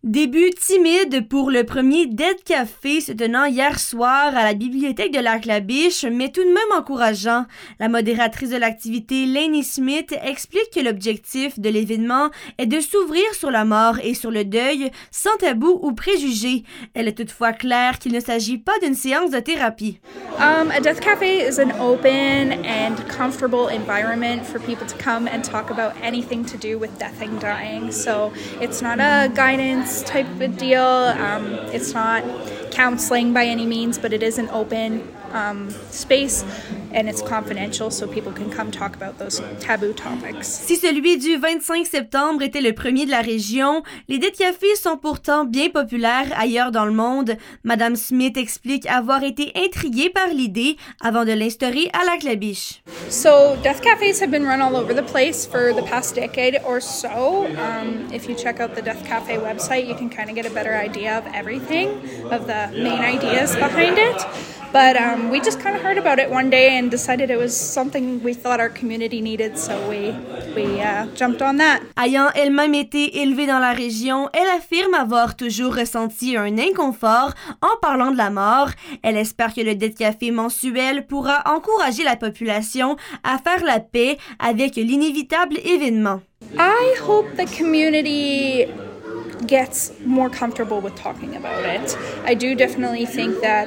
Début timide pour le premier Dead Café se tenant hier soir à la bibliothèque de Lac-la-Biche, mais tout de même encourageant. La modératrice de l'activité, Lainey Smith, explique que l'objectif de l'événement est de s'ouvrir sur la mort et sur le deuil sans tabou ou préjugés. Elle est toutefois claire qu'il ne s'agit pas d'une séance de thérapie. A Death Cafe is an open and comfortable environment for people to come and talk about anything to do with death and dying. So it's not a guidance type of deal. It's not counseling by any means, but it is an open space and it's confidential so people can come talk about those taboo topics. Si celui du 25 septembre était le premier de la région, les Dead Cafés sont pourtant bien populaires ailleurs dans le monde. Madame Smith explique avoir été intriguée par l'idée avant de l'instaurer à Lac-la-Biche. So Death Cafes have been run all over the place for the past decade or so. If you check out the Death Cafe website, you can kind of get a better idea of everything, of the main ideas behind it. But we just kind of heard about it one day and decided it was something we thought our community needed, so we jumped on that. Ayant elle-même été élevée dans la région, elle affirme avoir toujours ressenti un inconfort en parlant de la mort. Elle espère que le Dead Café mensuel pourra encourager la population à faire la paix avec l'inévitable événement. I hope the community gets more comfortable with talking about it. I do definitely think that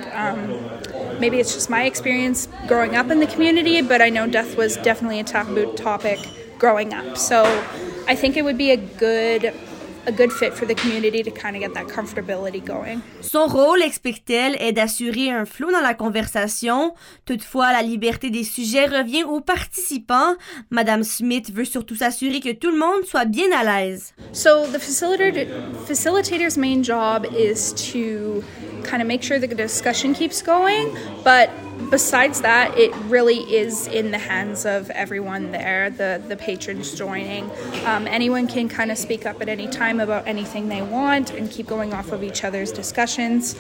maybe it's just my experience growing up in the community, but I know death was definitely a taboo topic growing up. So I think it would be a good fit for the community to kind of get that comfortability going. Son rôle, explique-t-elle, est d'assurer un flot dans la conversation. Toutefois, la liberté des sujets revient aux participants. Madame Smith veut surtout s'assurer que tout le monde soit bien à l'aise. So the facilitator's main job is to kind of make sure the discussion keeps going, but besides that, it really is in the hands of everyone there, the patrons joining. Anyone can kind of speak up at any time about anything they want and keep going off of each other's discussions.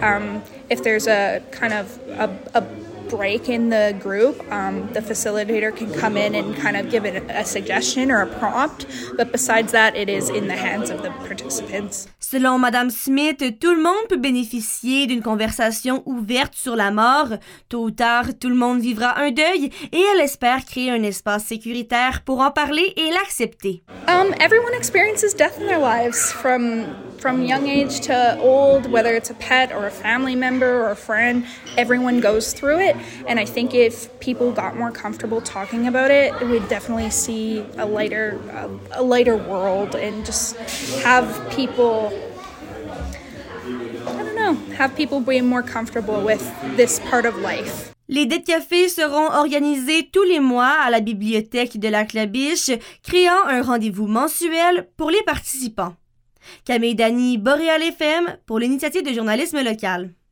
If there's a kind of a break in the group, the facilitator can come in and kind of give it a suggestion or a prompt, but besides that, it is in the hands of the participants. Selon Madame Smith, tout le monde peut bénéficier d'une conversation ouverte sur la mort. Tôt ou tard, tout le monde vivra un deuil et elle espère créer un espace sécuritaire pour en parler et l'accepter. Everyone experiences death in their lives, from young age to old, whether it's a pet or a family member or a friend, everyone goes through it. And I think if people got more comfortable talking about it, we'd definitely see a lighter world and just have people being more comfortable with this part of life. Les Dead Cafés seront organisés tous les mois à la bibliothèque de Lac-la-Biche, créant un rendez-vous mensuel pour les participants. Camille Dany, Boréal FM, pour l'initiative de journalisme local.